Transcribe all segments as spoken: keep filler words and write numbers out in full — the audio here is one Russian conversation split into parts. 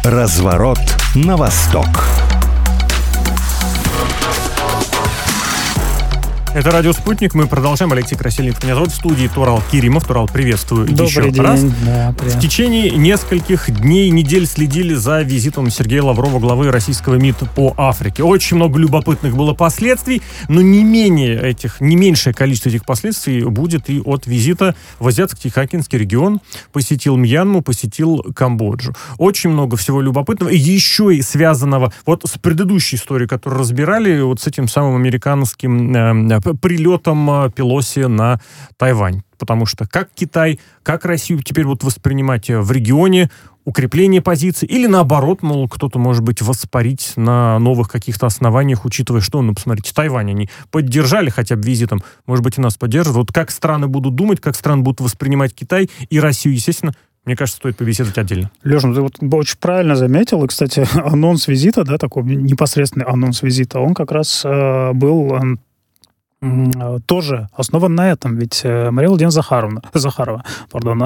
Разворот на восток. Это «Радио Спутник». Мы продолжаем. Алексей Красильников меня зовут. В студии Турал Киримов. Турал, приветствую Добрый еще день. раз. Да, в течение нескольких дней, недель следили за визитом Сергея Лаврова, главы российского МИД по Африке. Очень много любопытных было последствий, но не менее этих, не меньшее количество этих последствий будет и от визита в Азиатско-Тихоокеанский регион. Посетил Мьянму, посетил Камбоджу. Очень много всего любопытного. И еще и связанного вот с предыдущей историей, которую разбирали, вот с этим самым американским э, прилетом Пелоси на Тайвань. Потому что как Китай, как Россию теперь вот воспринимать в регионе, укрепление позиций, или наоборот, мол, кто-то, может быть, воспарить на новых каких-то основаниях, учитывая, что, ну, посмотрите, Тайвань они поддержали хотя бы визитом, может быть, и нас поддержат. Вот как страны будут думать, как страны будут воспринимать Китай и Россию, естественно, мне кажется, стоит побеседовать отдельно. Леша, ты вот очень правильно заметил, и, кстати, анонс визита, да, такой непосредственный анонс визита, он как раз э, был... Э, тоже основан на этом, ведь Мария Владимировна Захаровна, Захарова, пардон,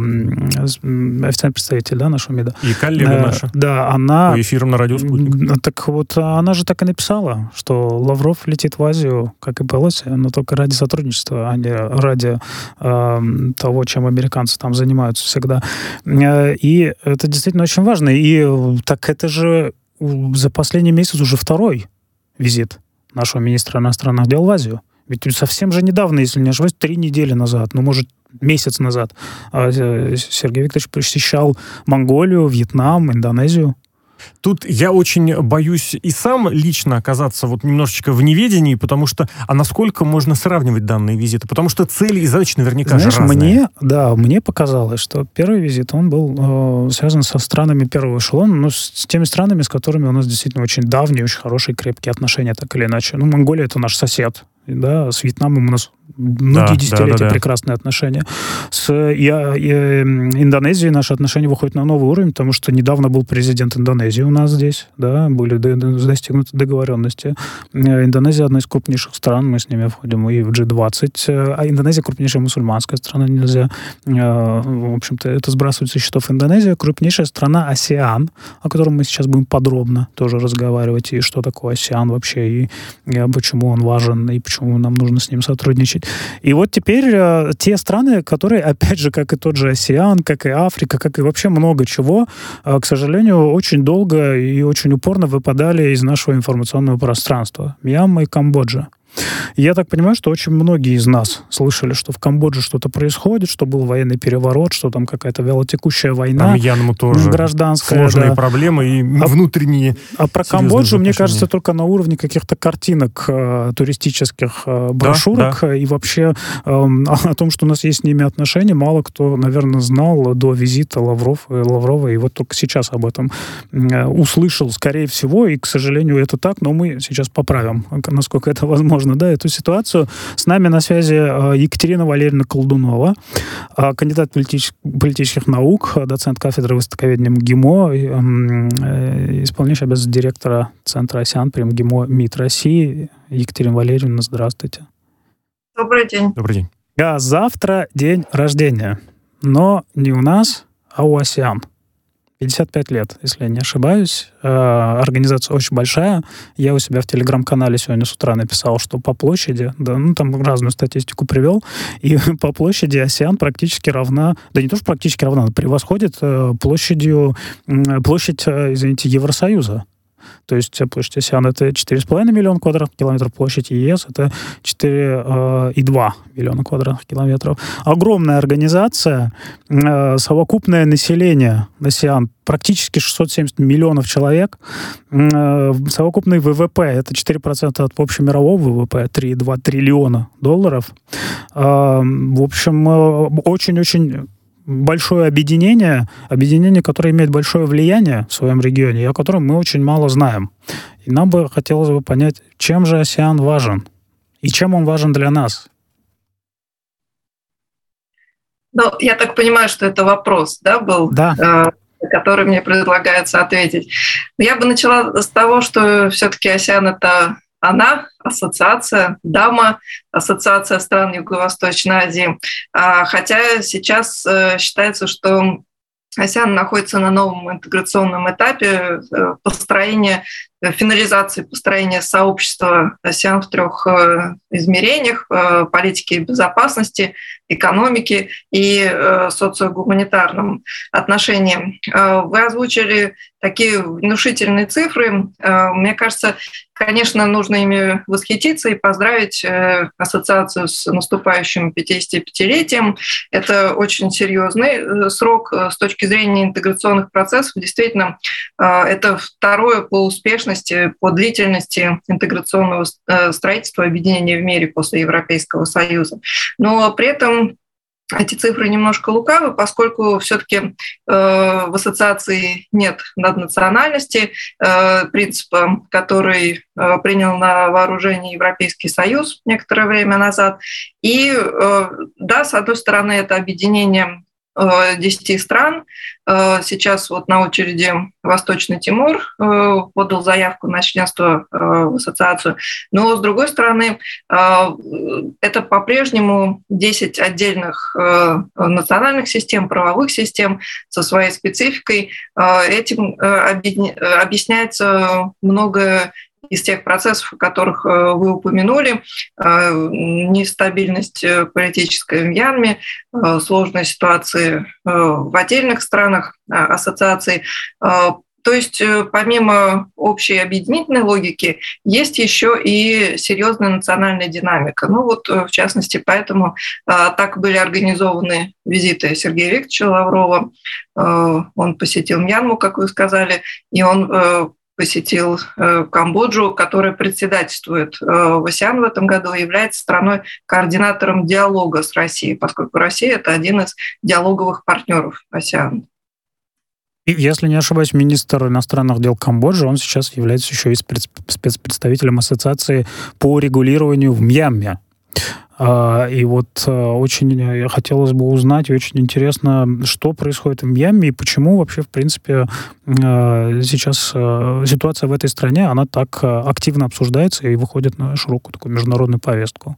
официальный представитель, да, нашего МИДа. И коллега э, наша. Да, она... По эфирам на радио «Спутник». Так вот, она же так и написала, что Лавров летит в Азию, как и Пелоси, но только ради сотрудничества, а не ради э, того, чем американцы там занимаются всегда. И это действительно очень важно. И так это же за последний месяц уже второй визит нашего министра иностранных дел в Азию. Ведь совсем же недавно, если не ошибаюсь, три недели назад, ну, может, месяц назад, Сергей Викторович посещал Монголию, Вьетнам, Индонезию. Тут я очень боюсь и сам лично оказаться вот немножечко в неведении, потому что, а насколько можно сравнивать данные визиты? Потому что цели и задачи наверняка Знаешь, же разные. Мне, да, мне показалось, что первый визит, он был э, связан со странами первого эшелона, но с, с теми странами, с которыми у нас действительно очень давние, очень хорошие, крепкие отношения, так или иначе. Ну, Монголия — это наш сосед, да, с Вьетнамом у нас многие да, десятилетия да, да, да. прекрасные отношения. С я, я, Индонезией наши отношения выходят на новый уровень, потому что недавно был президент Индонезии у нас здесь, да, были достигнуты договоренности. Индонезия — одна из крупнейших стран, мы с ними входим и в джи двадцать, а Индонезия — крупнейшая мусульманская страна, нельзя, в общем-то, это сбрасывать со счетов. Индонезия — крупнейшая страна АСЕАН, о котором мы сейчас будем подробно тоже разговаривать, и что такое АСЕАН вообще, и, и почему он важен, и почему нам нужно с ним сотрудничать. И вот теперь э, те страны, которые, опять же, как и тот же АСЕАН, как и Африка, как и вообще много чего, э, к сожалению, очень долго и очень упорно выпадали из нашего информационного пространства. Мьянма и Камбоджа. Я так понимаю, что очень многие из нас слышали, что в Камбодже что-то происходит, что был военный переворот, что там какая-то вялотекущая война. Там Мьянму тоже гражданская, сложные да. проблемы и а, внутренние. А про Камбоджу, мне кажется, только на уровне каких-то картинок э, туристических э, брошюрок да, да. и вообще э, о том, что у нас есть с ними отношения, мало кто, наверное, знал до визита Лавров, Лаврова, и вот только сейчас об этом э, услышал, скорее всего, и, к сожалению, это так, но мы сейчас поправим, насколько это возможно. Да, эту ситуацию. С нами на связи Екатерина Валерьевна Колдунова, кандидат политич... политических наук, доцент кафедры востоковедения МГИМО, исполняющий обязанности директора Центра АСЕАН при МГИМО МИД России. Екатерина Валерьевна, здравствуйте. Добрый день. Добрый день. А завтра день рождения, но не у нас, а у АСЕАН. пятьдесят пять лет, если я не ошибаюсь. Организация очень большая. Я у себя в телеграм-канале сегодня с утра написал, что по площади, да, ну там разную статистику привел, и по площади АСЕАН практически равна, да не то, что практически равна, она превосходит площадью, площадь, извините, Евросоюза. То есть площадь АСЕАН — это четыре с половиной миллиона квадратных километров, площадь ЕС — это четыре и два миллиона квадратных километров. Огромная организация, совокупное население АСЕАН практически шестьсот семьдесят миллионов человек, совокупный ВВП — это четыре процента от общемирового ВВП, три и два триллиона долларов. В общем, очень-очень большое объединение, объединение, которое имеет большое влияние в своем регионе, и о котором мы очень мало знаем. И нам бы хотелось бы понять, чем же АСЕАН важен, и чем он важен для нас. Ну, я так понимаю, что это вопрос, да, был, да. э, на который мне предлагается ответить. Я бы начала с того, что все-таки АСЕАН — это она, ассоциация, ДАМА, ассоциация стран Юго-Восточной Азии. Хотя сейчас считается, что АСЕАН находится на новом интеграционном этапе построения, финализации построения сообщества АСЕАН в трех измерениях: политики безопасности, экономики и социогуманитарном отношении. Вы озвучили такие внушительные цифры. Мне кажется, конечно, нужно ими восхититься и поздравить ассоциацию с наступающим пятидесятипятилетием. Это очень серьезный срок с точки зрения интеграционных процессов. Действительно, это второе по успешности, по длительности интеграционного строительства объединения в мире после Европейского Союза. Но при этом эти цифры немножко лукавы, поскольку все-таки э, в ассоциации нет наднациональности, э, принципа, который э, принял на вооружение Европейский Союз некоторое время назад. И э, да, с одной стороны, это объединение десяти стран. Сейчас вот на очереди Восточный Тимор подал заявку на членство в ассоциацию. Но, с другой стороны, это по-прежнему десять отдельных национальных систем, правовых систем со своей спецификой. Этим объясняется многое из тех процессов, о которых вы упомянули: нестабильность политическая в Мьянме, сложные ситуации в отдельных странах ассоциации. То есть помимо общей объединительной логики есть еще и серьезная национальная динамика. Ну вот, в частности, поэтому так были организованы визиты Сергея Викторовича Лаврова. Он посетил Мьянму, как вы сказали, и он посетил Камбоджу, которая председательствует в АСЕАН в этом году и является страной-координатором диалога с Россией, поскольку Россия — это один из диалоговых партнеров АСЕАН. И, если не ошибаюсь, министр иностранных дел Камбоджи, он сейчас является еще и спецпредставителем ассоциации по регулированию в Мьянме. И вот очень хотелось бы узнать, и очень интересно, что происходит в Мьянме и почему вообще, в принципе, сейчас ситуация в этой стране, она так активно обсуждается и выходит на широкую такую международную повестку.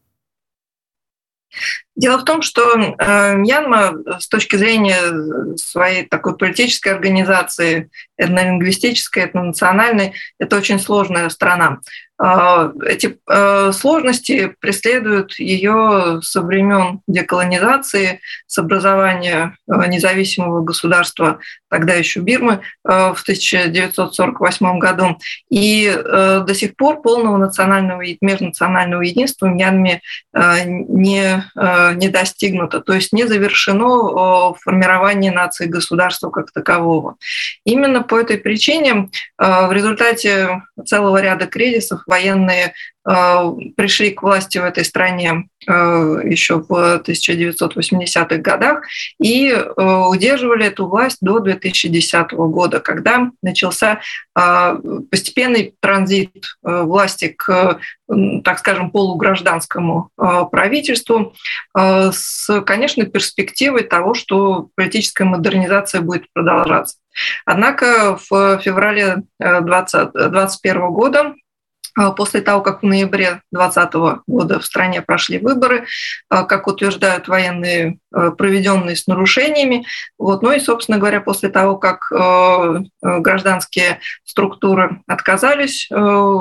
Дело в том, что э, Мьянма с точки зрения своей такой политической организации, этнолингвистической, этнонациональной, это очень сложная страна. Э, эти э, сложности преследуют ее со времен деколонизации, с образования э, независимого государства, тогда еще Бирмы, э, в тысяча девятьсот сорок восьмом году. И э, до сих пор полного национального и межнационального единства в Мьянме э, не э, не достигнуто, то есть не завершено формирование нации государства как такового. Именно по этой причине в результате целого ряда кризисов военные пришли к власти в этой стране еще в тысяча девятьсот восьмидесятых годах и удерживали эту власть до две тысячи десятого года, когда начался постепенный транзит власти к, так скажем, полугражданскому правительству с, конечно, перспективой того, что политическая модернизация будет продолжаться. Однако в феврале двадцать первого года, после того, как в ноябре двадцатого года в стране прошли выборы, как утверждают военные, проведенные с нарушениями, вот, ну и, собственно говоря, после того, как гражданские структуры отказались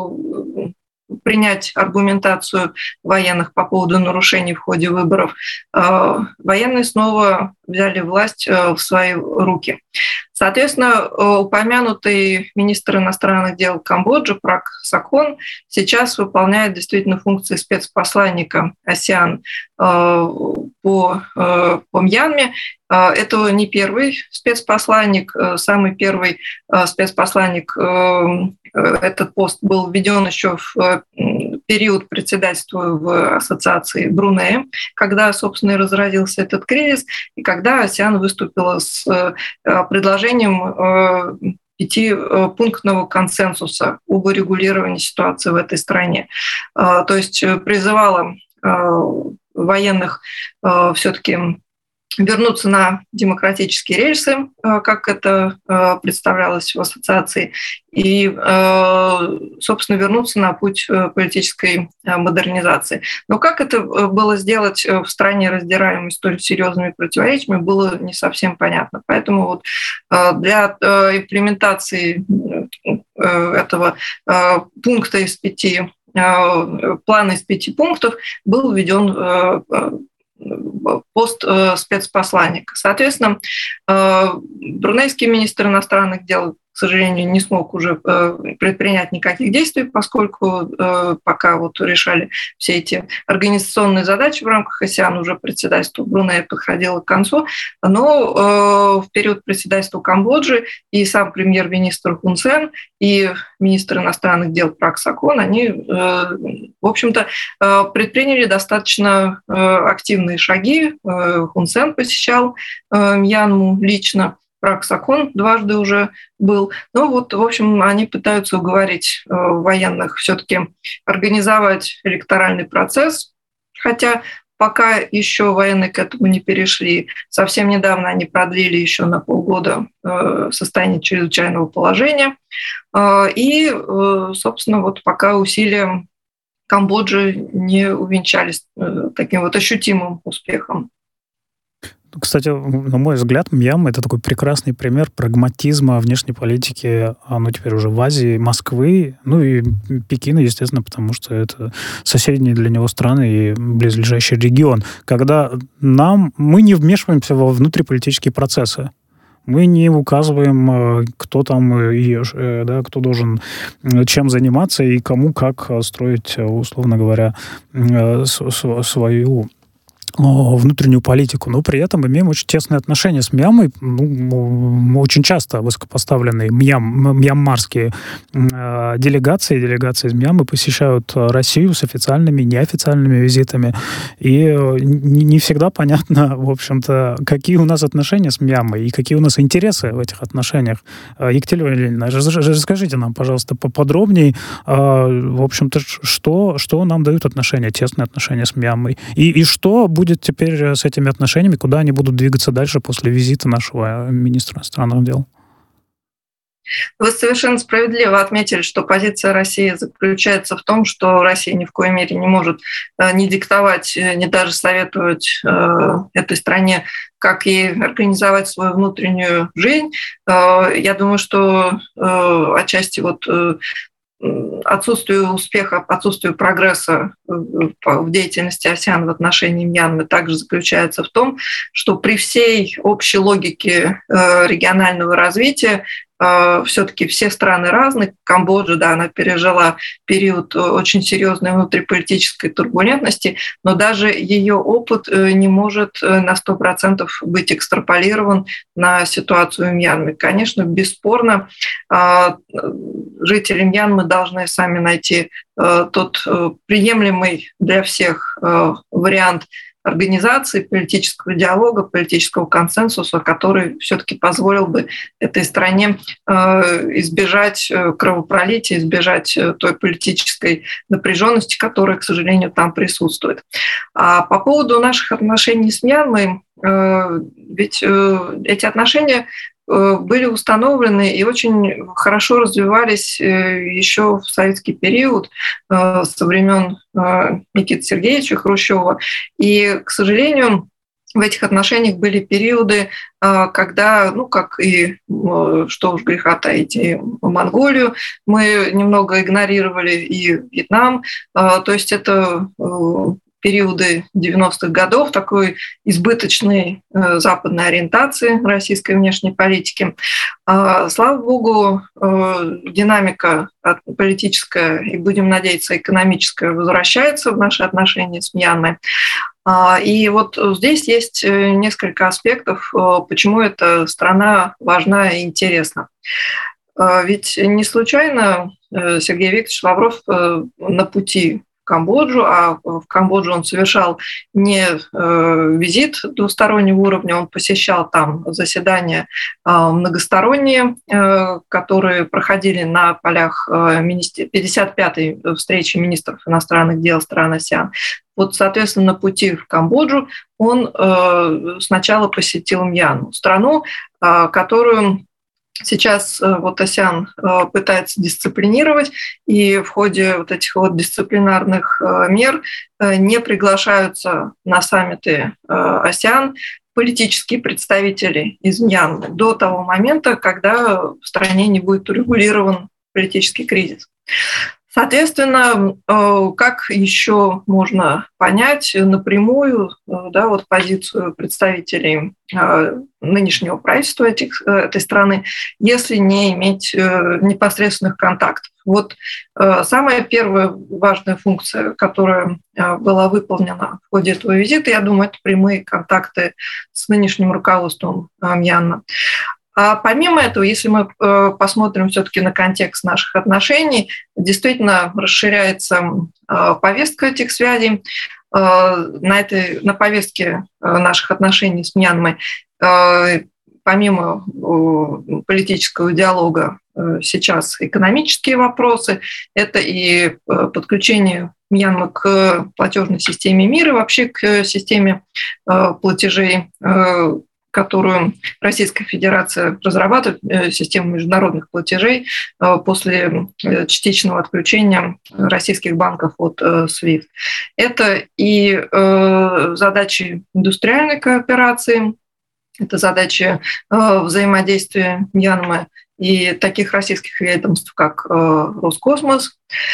принять аргументацию военных по поводу нарушений в ходе выборов, военные снова взяли власть в свои руки. Соответственно, упомянутый министр иностранных дел Камбоджи Прак Сакхон сейчас выполняет действительно функции спецпосланника АСЕАН по, по Мьянме. Это не первый спецпосланник. Самый первый спецпосланник, этот пост был введен еще в период председательства в ассоциации Брунея, когда, собственно, и разразился этот кризис, и когда АСЕАН выступила с предложением пятипунктного консенсуса об урегулировании ситуации в этой стране. То есть призывала военных все-таки вернуться на демократические рельсы, как это представлялось в ассоциации, и, собственно, вернуться на путь политической модернизации. Но как это было сделать в стране, раздираемой столь серьезными противоречиями, было не совсем понятно. Поэтому вот для имплементации этого пункта из пяти, плана из пяти пунктов был введен пост спецпосланника. Соответственно, брунейский министр иностранных дел, к сожалению, не смог уже предпринять никаких действий, поскольку пока вот решали все эти организационные задачи в рамках АСЕАН, уже председательство Брунея подходило к концу. Но в период председательства Камбоджи и сам премьер-министр Хун Сен, и министр иностранных дел Прак Сокон, они, в общем-то, предприняли достаточно активные шаги. Хун Сен посещал Мьянму лично, Прак Сокон дважды уже был. Ну вот, в общем, они пытаются уговорить военных все-таки организовать электоральный процесс, хотя пока еще военные к этому не перешли. Совсем недавно они продлили еще на полгода состояние чрезвычайного положения. И, собственно, вот пока усилия Камбоджи не увенчались таким вот ощутимым успехом. Кстати, на мой взгляд, Мьянма — это такой прекрасный пример прагматизма внешней политики, ну, теперь уже в Азии, Москвы, ну и Пекина, естественно, потому что это соседние для него страны и близлежащий регион. Когда нам, мы не вмешиваемся во внутриполитические процессы. Мы не указываем, кто там и да, кто должен чем заниматься и кому как строить, условно говоря, свою внутреннюю политику, но при этом имеем очень тесные отношения с Мьянмой. Ну, очень часто высокопоставленные мьям, мьянмарские э, делегации, делегации из Мьянмы посещают Россию с официальными, неофициальными визитами. И не, не всегда понятно, в общем-то, какие у нас отношения с Мьянмой и какие у нас интересы в этих отношениях. Екатерина Леонидовна, расскажите нам, пожалуйста, поподробнее, э, в общем-то, что, что нам дают отношения, тесные отношения с Мьянмой, и, и что будет теперь с этими отношениями, куда они будут двигаться дальше после визита нашего министра иностранных дел? Вы совершенно справедливо отметили, что позиция России заключается в том, что Россия ни в коей мере не может ни диктовать, ни даже советовать этой стране, как ей организовать свою внутреннюю жизнь. Я думаю, что отчасти вот отсутствие успеха, отсутствие прогресса в деятельности АСЕАН в отношении Мьянмы также заключается в том, что при всей общей логике регионального развития все-таки все страны разные. Камбоджа, да, она пережила период очень серьезной внутриполитической турбулентности, но даже ее опыт не может на сто процентов быть экстраполирован на ситуацию в Мьянме. Конечно, бесспорно, жители Мьянмы должны сами найти тот приемлемый для всех вариант организации политического диалога, политического консенсуса, который все-таки позволил бы этой стране избежать кровопролития, избежать той политической напряженности, которая, к сожалению, там присутствует. А по поводу наших отношений с Мьянмой, ведь эти отношения были установлены и очень хорошо развивались еще в советский период со времен Никиты Сергеевича Хрущева. И, к сожалению, в этих отношениях были периоды, когда, ну, как и, что уж греха таить, и Монголию мы немного игнорировали, и Вьетнам. То есть это периоды девяностых годов, такой избыточной э, западной ориентации российской внешней политики. Э, слава богу, э, динамика политическая и, будем надеяться, экономическая возвращается в наши отношения с Мьянмой. Э, и вот здесь есть несколько аспектов, э, почему эта страна важна и интересна. Э, ведь не случайно Сергей Викторович Лавров э, на пути Камбоджу, а в Камбоджу он совершал не визит двустороннего уровня, он посещал там заседания многосторонние, которые проходили на полях пятьдесят пятой встречи министров иностранных дел стран АСЕАН. Вот, соответственно, на пути в Камбоджу он сначала посетил Мьянму, страну, которую сейчас вот АСЕАН пытается дисциплинировать, и в ходе вот этих вот дисциплинарных мер не приглашаются на саммиты АСЕАН политические представители из Мьянмы до того момента, когда в стране не будет урегулирован политический кризис. Соответственно, как еще можно понять напрямую, да, вот позицию представителей нынешнего правительства этих, этой страны, если не иметь непосредственных контактов? Вот самая первая важная функция, которая была выполнена в ходе этого визита, я думаю, это прямые контакты с нынешним руководством Мьянмы. А помимо этого, если мы посмотрим все-таки на контекст наших отношений, действительно расширяется повестка этих связей. На, этой, на повестке наших отношений с Мьянмой, помимо политического диалога, сейчас экономические вопросы. Это и подключение Мьянмы к платежной системе мира, вообще к системе платежей, которую Российская Федерация разрабатывает, систему международных платежей после частичного отключения российских банков от свифт. Это и задачи индустриальной кооперации, это задачи взаимодействия Мьянмы и таких российских ведомств, как Роскосмос.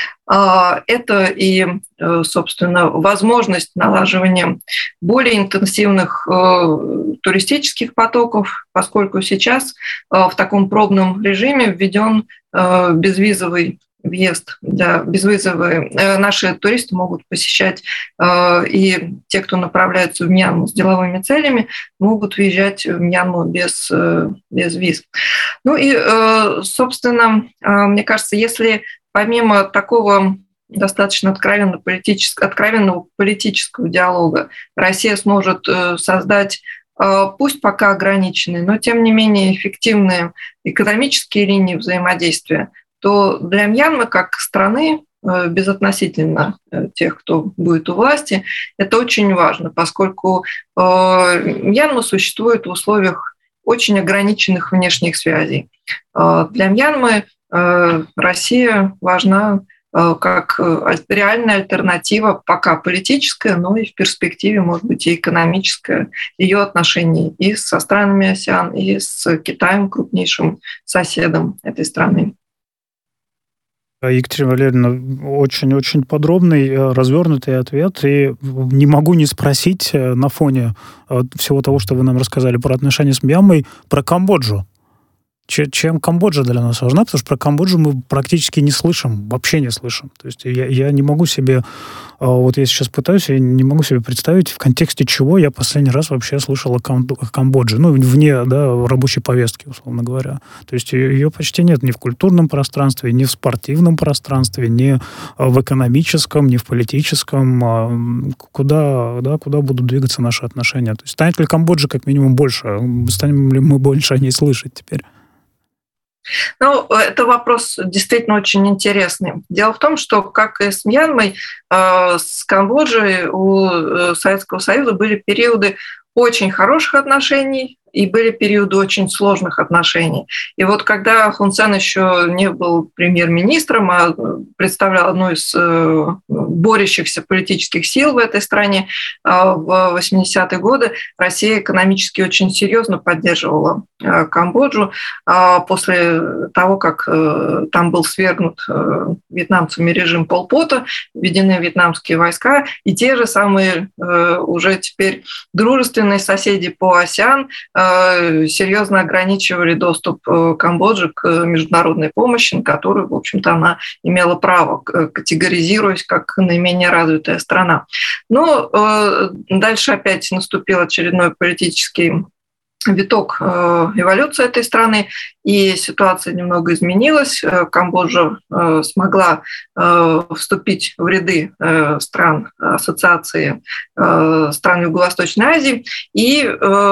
Это и, собственно, возможность налаживания более интенсивных туристических потоков, поскольку сейчас в таком пробном режиме введен безвизовый въезд, да, безвизовые. Наши туристы могут посещать, и те, кто направляются в Мьянму с деловыми целями, могут въезжать в Мьянму без, без виз. Ну и, собственно, мне кажется, если помимо такого достаточно откровенно политического, откровенного политического диалога Россия сможет создать, пусть пока ограниченные, но тем не менее эффективные экономические линии взаимодействия, то для Мьянмы как страны, безотносительно тех, кто будет у власти, это очень важно, поскольку Мьянма существует в условиях очень ограниченных внешних связей. Для Мьянмы Россия важна как реальная альтернатива, пока политическая, но и в перспективе, может быть, и экономическая, ее отношений и со странами АСЕАН, и с Китаем, крупнейшим соседом этой страны. Екатерина Валерьевна, очень-очень подробный, развернутый ответ. И не могу не спросить на фоне всего того, что вы нам рассказали про отношения с Мьянмой, про Камбоджу. Чем Камбоджа для нас важна, потому что про Камбоджу мы практически не слышим, вообще не слышим. То есть я, я не могу себе, вот я сейчас пытаюсь, я не могу себе представить, в контексте чего я последний раз вообще слышал о Камбодже, ну, вне, да, рабочей повестки, условно говоря. То есть ее почти нет ни в культурном пространстве, ни в спортивном пространстве, ни в экономическом, ни в политическом. Куда, да, куда будут двигаться наши отношения? То есть станет ли Камбоджа как минимум больше? Станем ли мы больше о ней слышать теперь? Ну, это вопрос действительно очень интересный. Дело в том, что, как и с Мьянмой, с Камбоджей у Советского Союза были периоды очень хороших отношений и были периоды очень сложных отношений. И вот когда Хун Сен еще не был премьер-министром, а представлял одну из борющихся политических сил в этой стране, в восьмидесятые годы Россия экономически очень серьезно поддерживала Камбоджу. После того, как там был свергнут вьетнамцами режим Пол Пота, введены вьетнамские войска, и те же самые уже теперь дружественные соседи по АСЕАН серьезно ограничивали доступ Камбоджи к международной помощи, на которую, в общем-то, она имела право, категоризируясь как наименее развитая страна. Но дальше опять наступил очередной политический виток эволюции этой страны, и ситуация немного изменилась. Камбоджа смогла вступить в ряды стран ассоциации стран Юго-Восточной Азии, и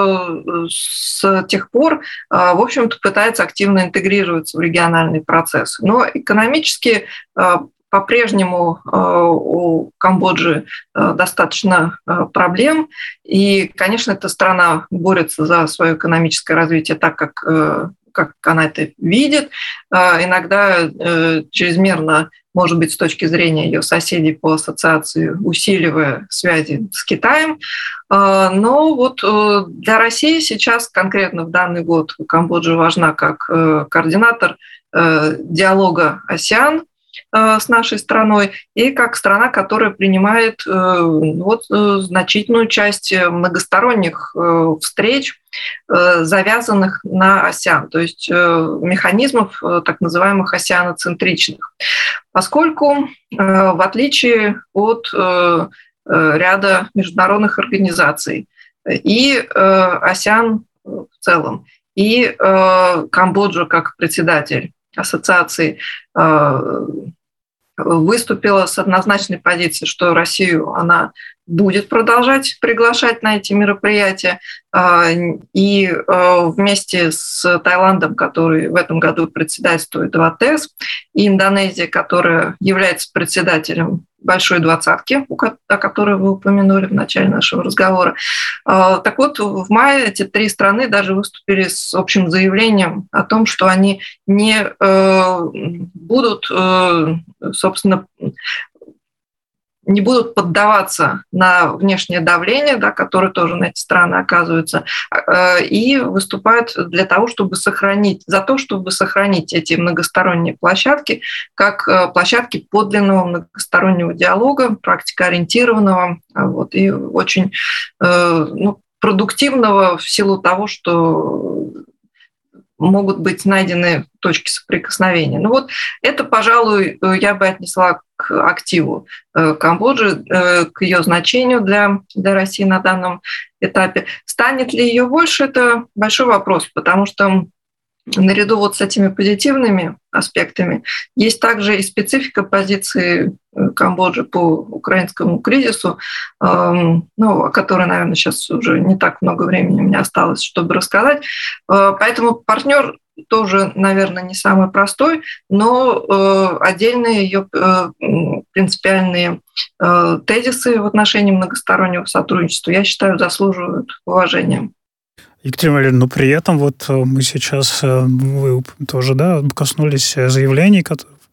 с тех пор, в общем-то, пытается активно интегрироваться в региональный процесс. Но экономически по-прежнему у Камбоджи достаточно проблем, и, конечно, эта страна борется за свое экономическое развитие так, как, как она это видит. Иногда чрезмерно, может быть, с точки зрения ее соседей по ассоциации, усиливая связи с Китаем. Но вот для России сейчас, конкретно в данный год, Камбоджа важна как координатор диалога АСЕАН с нашей страной и как страна, которая принимает вот, значительную часть многосторонних встреч, завязанных на АСЕАН, то есть механизмов так называемых асеаноцентричных. Поскольку, в отличие от ряда международных организаций и АСЕАН в целом, и Камбоджа как председатель ассоциации выступила с однозначной позицией, что Россию она будет продолжать приглашать на эти мероприятия. И вместе с Таиландом, который в этом году председательствует в АТЭС, и Индонезия, которая является председателем Большой двадцатки, о которой вы упомянули в начале нашего разговора. Так вот, в мае эти три страны даже выступили с общим заявлением о том, что они не будут, собственно, не будут поддаваться на внешнее давление, да, которое тоже на эти страны оказывается, и выступают для того, чтобы сохранить, за то, чтобы сохранить эти многосторонние площадки как площадки подлинного многостороннего диалога, практикоориентированного, вот, и очень ну, продуктивного в силу того, что могут быть найдены точки соприкосновения. Ну вот это, пожалуй, я бы отнесла к активу Камбоджи, к ее значению для, для России на данном этапе. Станет ли ее больше, это большой вопрос, потому что наряду вот с этими позитивными аспектами есть также и специфика позиции Камбоджи по украинскому кризису, ну, о которой, наверное, сейчас уже не так много времени у меня осталось, чтобы рассказать. Поэтому партнер тоже, наверное, не самый простой, но отдельные ее принципиальные тезисы в отношении многостороннего сотрудничества, я считаю, заслуживают уважения. Екатерина Валерьевна, но при этом вот мы сейчас, вы тоже, да, коснулись заявлений,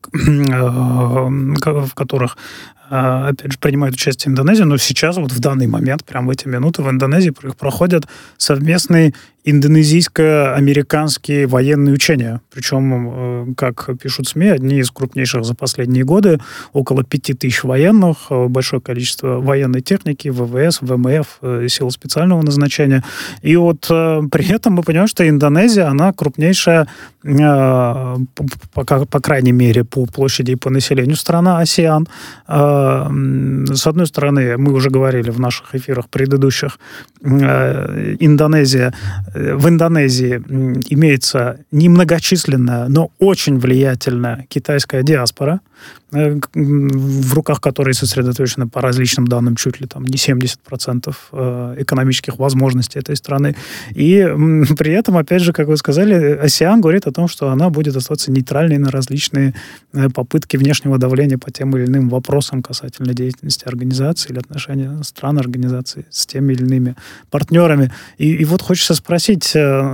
в которых, опять же, принимает участие Индонезия, но сейчас, вот в данный момент, прямо в эти минуты в Индонезии проходят совместные индонезийско-американские военные учения. Причем, как пишут СМИ, одни из крупнейших за последние годы, около пяти тысяч военных, большое количество военной техники, ВВС, ВМФ, силы специального назначения. И вот при этом мы понимаем, что Индонезия, она крупнейшая, по, по крайней мере, по площади и по населению страна АСЕАН. С одной стороны, мы уже говорили в наших эфирах предыдущих, Индонезия В Индонезии имеется немногочисленная, но очень влиятельная китайская диаспора, в руках которой сосредоточено, по различным данным, чуть ли там не семьдесят процентов экономических возможностей этой страны. И при этом, опять же, как вы сказали, АСЕАН говорит о том, что она будет оставаться нейтральной на различные попытки внешнего давления по тем или иным вопросам касательно деятельности организации или отношения стран организации с теми или иными партнерами. И, и вот хочется спросить,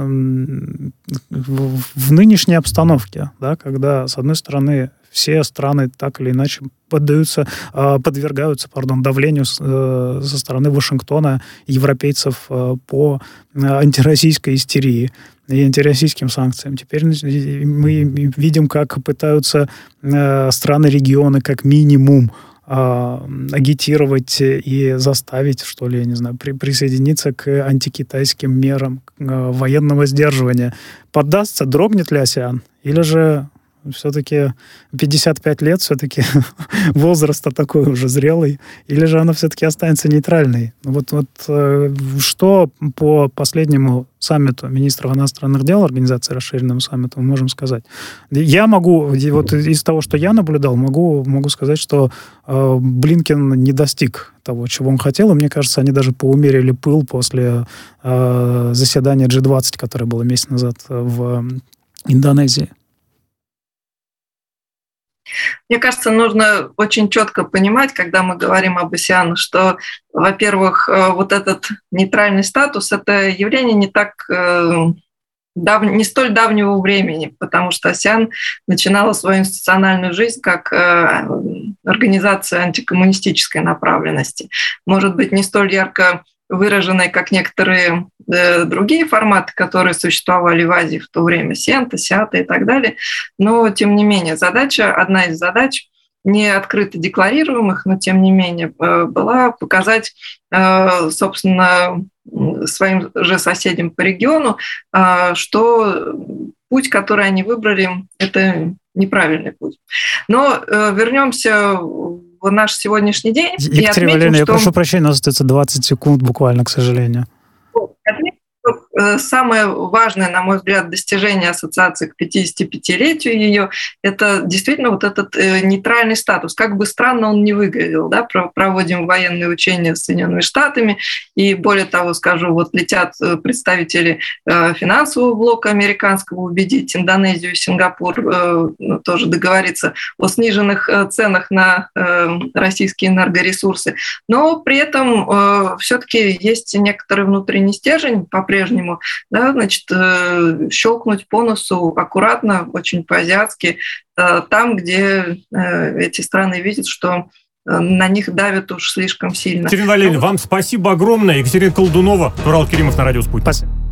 в нынешней обстановке, да, когда, с одной стороны, все страны так или иначе поддаются, подвергаются, пардон, давлению со стороны Вашингтона, европейцев по антироссийской истерии и антироссийским санкциям. Теперь мы видим, как пытаются страны региона как минимум агитировать и заставить, что ли, я не знаю, при, присоединиться к антикитайским мерам военного сдерживания. Поддастся, дрогнет ли АСЕАН? Или же Все-таки пятьдесят пять лет, все-таки возраст такой уже зрелый, или же она все-таки останется нейтральной? Вот, вот что по последнему саммиту министров иностранных дел, Организации расширенного саммита, мы можем сказать? Я могу, вот из того, что я наблюдал, могу, могу сказать, что э, Блинкен не достиг того, чего он хотел, и мне кажется, они даже поумерили пыл после э, заседания джи двадцать, которое было месяц назад в Индонезии. Мне кажется, нужно очень четко понимать, когда мы говорим об АСЕАН, что, во-первых, вот этот нейтральный статус – это явление не так дав... не столь давнего времени, потому что АСЕАН начинала свою институциональную жизнь как организация антикоммунистической направленности. Может быть, не столь ярко выраженной, как некоторые э, другие форматы, которые существовали в Азии в то время, СЕНТа, СИАТа и так далее. Но, тем не менее, задача, одна из задач, не открыто декларируемых, но, тем не менее, э, была показать, э, собственно, своим же соседям по региону, э, что путь, который они выбрали, это неправильный путь. Но э, вернемся в наш сегодняшний день. Екатерина Валерьевна, я прошу прощения, у нас остается двадцать секунд буквально, к сожалению. Самое важное, на мой взгляд, достижение ассоциации к пятидесятипятилетию ее – это действительно вот этот нейтральный статус. Как бы странно он ни выглядел, да, проводим военные учения с Соединенными Штатами, и более того, скажу, вот летят представители финансового блока американского убедить Индонезию и Сингапур тоже договориться о сниженных ценах на российские энергоресурсы. Но при этом все-таки есть некоторый внутренний стержень по-прежнему, да, значит, щелкнуть по носу аккуратно, очень по-азиатски, там, где эти страны видят, что на них давят уж слишком сильно. Екатерина Валерьевна, вам спасибо огромное. Екатерина Колдунова, Турал Керимов на радио «Спутник». Спасибо.